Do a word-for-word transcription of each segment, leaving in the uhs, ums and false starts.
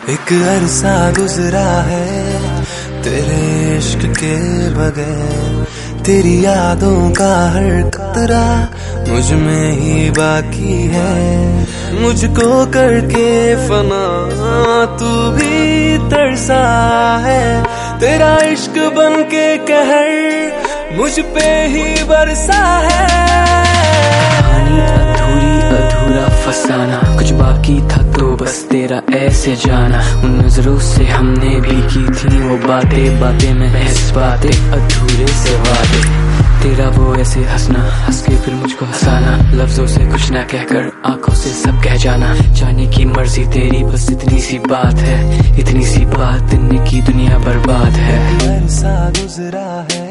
एक अरसा गुजरा है तेरे इश्क के बगैर, तेरी यादों का हर कतरा मुझ में ही बाकी है। मुझको करके फना तू भी तरसा है, तेरा इश्क बन के कहर मुझ पे ही बरसा है। कहानी अधूरी अधूरा फसाना, कुछ बाकी था तो बस तेरा ऐसे जाना। उन नजरों से हमने भी की थी वो बातें, बातें में बहस बातें, अधूरे से वादे। तेरा वो ऐसे हंसना, हंस के फिर मुझको हंसाना, लफ्जों से कुछ ना कहकर आंखों से सब कह जाना। जाने की मर्जी तेरी, बस इतनी सी बात है, इतनी सी बात इतनी की दुनिया बर्बाद है। अरसा गुजरा है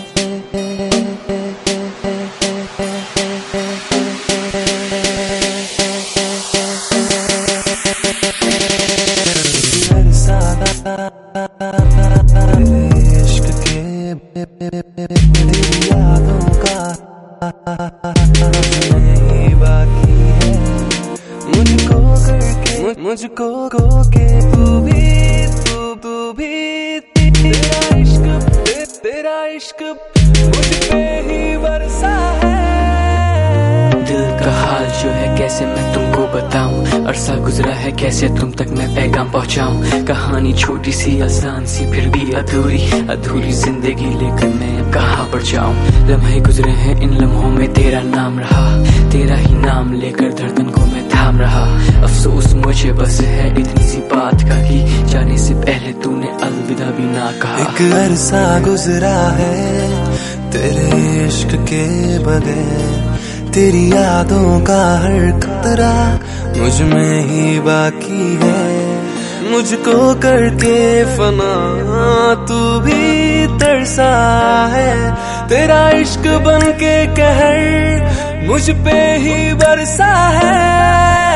इश्क के तेरी यादों का नहीं बाकी है। मुझको करके मुझको को के तू भी तू तू भी तेरा इश्क तेरा इश्क मुझ पे ही बरसा है। दिल का हाल जो है कैसे मैं तुमको बताऊं, अरसा गुजरा है कैसे तुम तक मैं पैगाम पहुंचाऊं। कहानी छोटी सी आसान सी फिर भी अधूरी, अधूरी जिंदगी लेकर मैं अब कहाँ पर जाऊं। लम्हे गुजरे हैं इन लम्हों में तेरा नाम रहा, तेरा ही नाम लेकर धड़कन को मैं थाम रहा। अफसोस मुझे बस है इतनी सी बात का कि जाने से पहले तूने अलविदा भी ना कहा। एक अरसा गुजरा है तेरे इश्क के बगैर, तेरी यादों का हर कतरा मुझ में ही बाकी है। मुझको करके फना तू भी तरसा है, तेरा इश्क बन के कहर मुझ पे ही बरसा है।